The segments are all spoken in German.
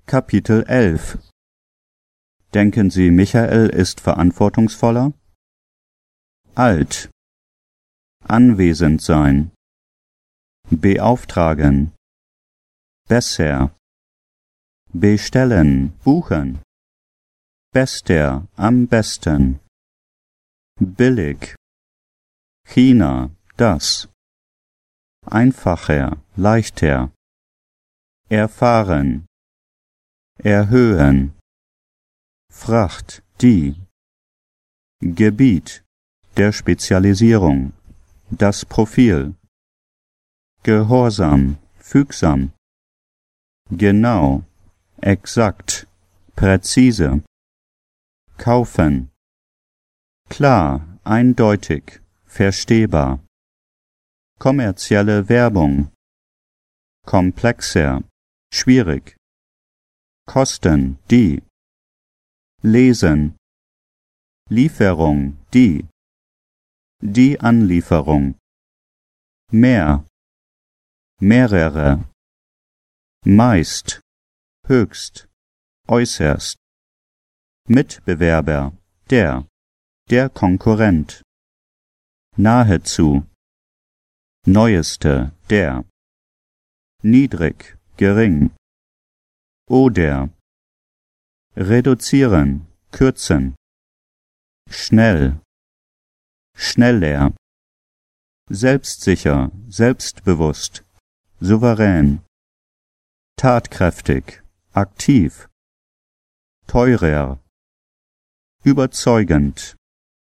Kapitel 11 Denken Sie, Michael ist verantwortungsvoller? Alt. Anwesend sein. Beauftragen. Besser. Bestellen, buchen. Bester, am besten. Billig. China, das. Einfacher, leichter. Erfahren. Erhöhen. Fracht, die. Gebiet, der Spezialisierung. Das Profil. Gehorsam, fügsam. Genau, exakt, präzise. Kaufen. Klar, eindeutig, verstehbar. Kommerzielle Werbung. Komplexer, schwierig. Kosten, die. Lesen. Lieferung, die. Die Anlieferung. Mehr. Mehrere. Meist. Höchst. Äußerst. Mitbewerber, der. Der Konkurrent. Nahezu. Neueste, der. Niedrig, gering. Oder. Reduzieren, kürzen. Schnell. Schneller. Selbstsicher, selbstbewusst. Souverän. Tatkräftig, aktiv. Teurer. Überzeugend.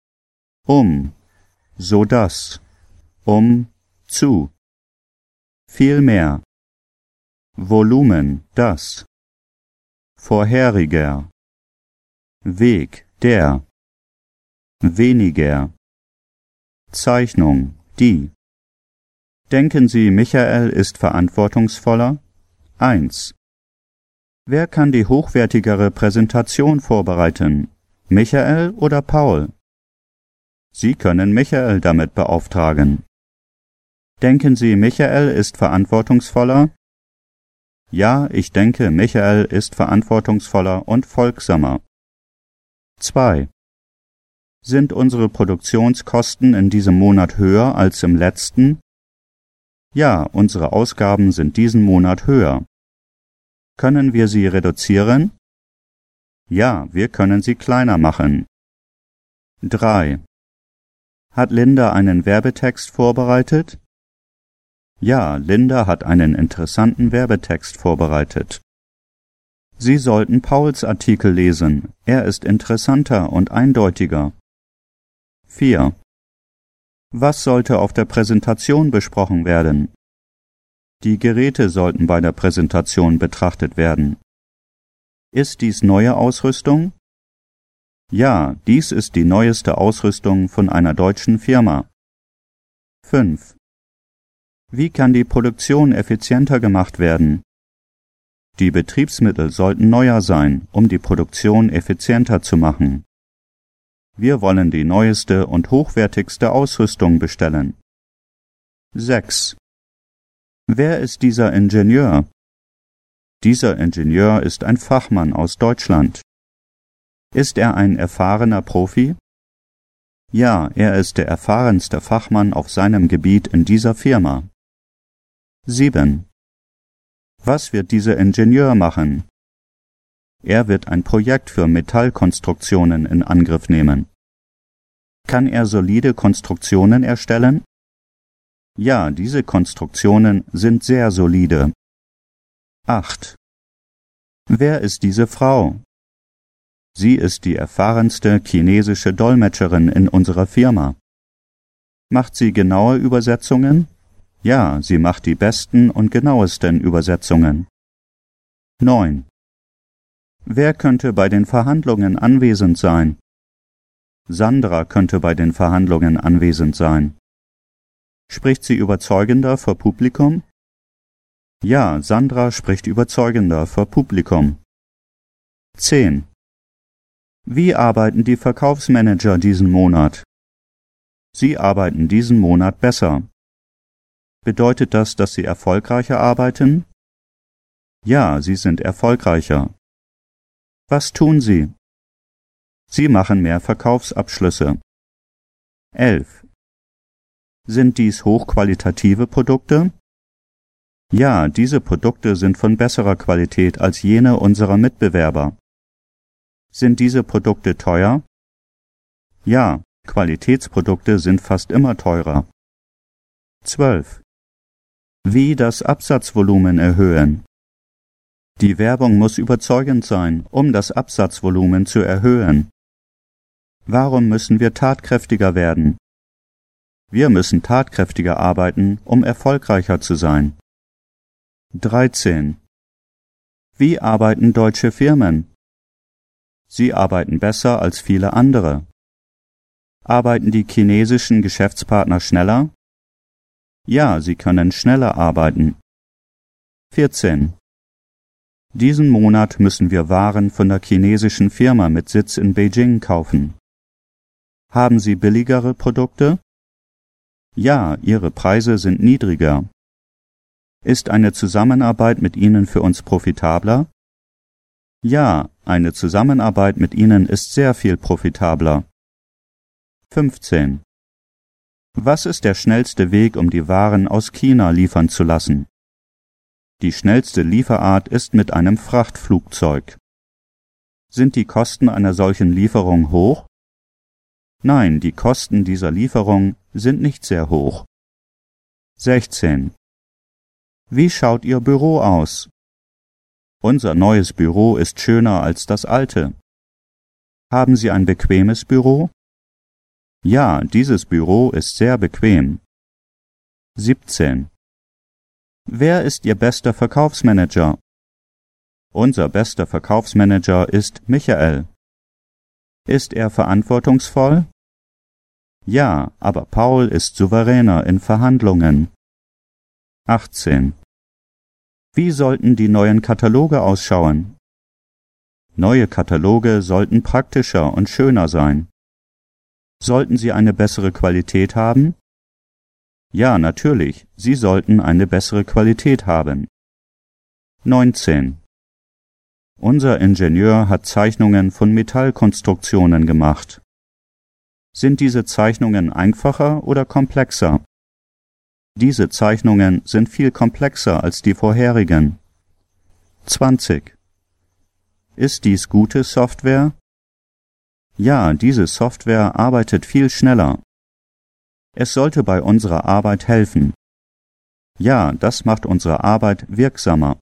So dass. Zu. Vielmehr. Volumen, das. Vorheriger. Weg, der. Weniger. Zeichnung, die. Denken Sie, Michael ist verantwortungsvoller? 1. Wer kann die hochwertigere Präsentation vorbereiten? Michael oder Paul? Sie können Michael damit beauftragen. Denken Sie, Michael ist verantwortungsvoller? Ja, ich denke, Michael ist verantwortungsvoller und folgsamer. 2. Sind unsere Produktionskosten in diesem Monat höher als im letzten? Ja, unsere Ausgaben sind diesen Monat höher. Können wir sie reduzieren? Ja, wir können sie kleiner machen. 3. Hat Linda einen Werbetext vorbereitet? Ja, Linda hat einen interessanten Werbetext vorbereitet. Sie sollten Pauls Artikel lesen. Er ist interessanter und eindeutiger. 4. Was sollte auf der Präsentation besprochen werden? Die Geräte sollten bei der Präsentation betrachtet werden. Ist dies neue Ausrüstung? Ja, dies ist die neueste Ausrüstung von einer deutschen Firma. 5. Wie kann die Produktion effizienter gemacht werden? Die Betriebsmittel sollten neuer sein, um die Produktion effizienter zu machen. Wir wollen die neueste und hochwertigste Ausrüstung bestellen. 6. Wer ist dieser Ingenieur? Dieser Ingenieur ist ein Fachmann aus Deutschland. Ist er ein erfahrener Profi? Ja, er ist der erfahrenste Fachmann auf seinem Gebiet in dieser Firma. 7. Was wird dieser Ingenieur machen? Er wird ein Projekt für Metallkonstruktionen in Angriff nehmen. Kann er solide Konstruktionen erstellen? Ja, diese Konstruktionen sind sehr solide. 8. Wer ist diese Frau? Sie ist die erfahrenste chinesische Dolmetscherin in unserer Firma. Macht sie genaue Übersetzungen? Ja, sie macht die besten und genauesten Übersetzungen. 9. Wer könnte bei den Verhandlungen anwesend sein? Sandra könnte bei den Verhandlungen anwesend sein. Spricht sie überzeugender vor Publikum? Ja, Sandra spricht überzeugender vor Publikum. 10. Wie arbeiten die Verkaufsmanager diesen Monat? Sie arbeiten diesen Monat besser. Bedeutet das, dass Sie erfolgreicher arbeiten? Ja, Sie sind erfolgreicher. Was tun Sie? Sie machen mehr Verkaufsabschlüsse. 11. Sind dies hochqualitative Produkte? Ja, diese Produkte sind von besserer Qualität als jene unserer Mitbewerber. Sind diese Produkte teuer? Ja, Qualitätsprodukte sind fast immer teurer. 12. Wie das Absatzvolumen erhöhen? Die Werbung muss überzeugend sein, um das Absatzvolumen zu erhöhen. Warum müssen wir tatkräftiger werden? Wir müssen tatkräftiger arbeiten, um erfolgreicher zu sein. 13. Wie arbeiten deutsche Firmen? Sie arbeiten besser als viele andere. Arbeiten die chinesischen Geschäftspartner schneller? Ja, sie können schneller arbeiten. 14. Diesen Monat müssen wir Waren von der chinesischen Firma mit Sitz in Beijing kaufen. Haben Sie billigere Produkte? Ja, Ihre Preise sind niedriger. Ist eine Zusammenarbeit mit Ihnen für uns profitabler? Ja, eine Zusammenarbeit mit Ihnen ist sehr viel profitabler. 15. Was ist der schnellste Weg, um die Waren aus China liefern zu lassen? Die schnellste Lieferart ist mit einem Frachtflugzeug. Sind die Kosten einer solchen Lieferung hoch? Nein, die Kosten dieser Lieferung sind nicht sehr hoch. 16. Wie schaut Ihr Büro aus? Unser neues Büro ist schöner als das alte. Haben Sie ein bequemes Büro? Ja, dieses Büro ist sehr bequem. 17. Wer ist Ihr bester Verkaufsmanager? Unser bester Verkaufsmanager ist Michael. Ist er verantwortungsvoll? Ja, aber Paul ist souveräner in Verhandlungen. 18. Wie sollten die neuen Kataloge ausschauen? Neue Kataloge sollten praktischer und schöner sein. Sollten sie eine bessere Qualität haben? Ja, natürlich, sie sollten eine bessere Qualität haben. 19. Unser Ingenieur hat Zeichnungen von Metallkonstruktionen gemacht. Sind diese Zeichnungen einfacher oder komplexer? Diese Zeichnungen sind viel komplexer als die vorherigen. 20. Ist dies gute Software? Ja, diese Software arbeitet viel schneller. Es sollte bei unserer Arbeit helfen. Ja, das macht unsere Arbeit wirksamer.